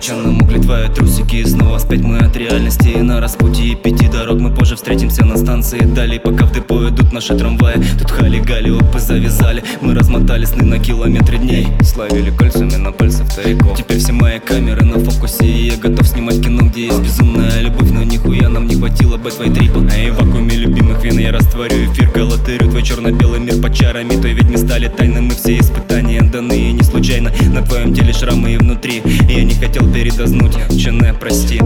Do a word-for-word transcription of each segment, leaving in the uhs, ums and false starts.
закопченном угле твои трусики. И снова вспять мы от реальности и на распутье пяти дорог. Мы позже встретимся на станции далее, пока в депо идут наши трамваи. Тут хали-гали, опы завязали, мы размотали сны на километры дней. Словили кольцами на пальцах стариков. Теперь все мои камеры на фокусе, и я готов снимать кино, где есть безумная любовь. Но нихуя нам не хватило бы твоей трипл. А и в вакууме любимых вин я растворю эфир, галатырю твой черно-белый мир под чарами. Той ведь мы стали тайны, мы все испытания даны, и не случайно на твоем теле шрамы и внутри. И я не хотел передознуть, чене, прости.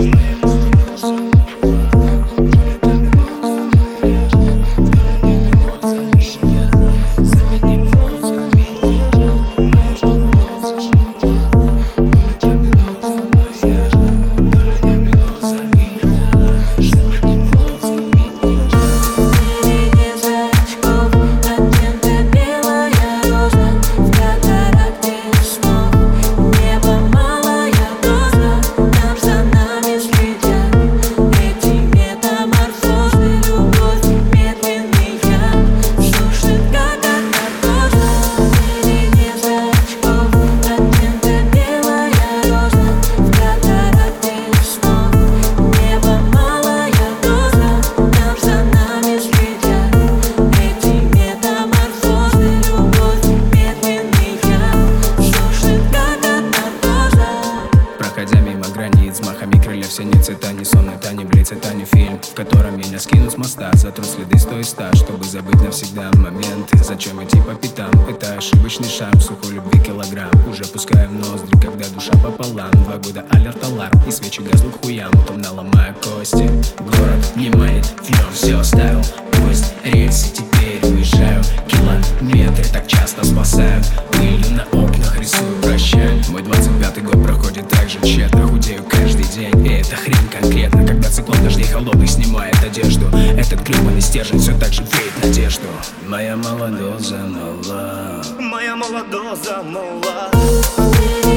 Взмахами крыльев синиц, это не сон, это не блиц, это не фильм, в котором меня скинут с моста, затрут следы с той ста, чтобы забыть навсегда моменты. Зачем идти по пятам? Это ошибочный шарм, сухой любви килограмм. Уже пускаем ноздри, когда душа пополам. Два года алерт, аларм, и свечи газнут хуям, утомно ломая кости. Город не манит, в нем все оставил. Пусть рельсы, теперь уезжаю. Километры так часто спасают. Пылью на окнах рисую прощай. Мой двадцать пятый год проходит так же тщетно. Худею каждый день, и это хрень конкретно. Когда циклон дождей холодных снимает одежду, этот гребаный стержень все так же веет надежду. Моя молодоза мала, моя молодоза мала.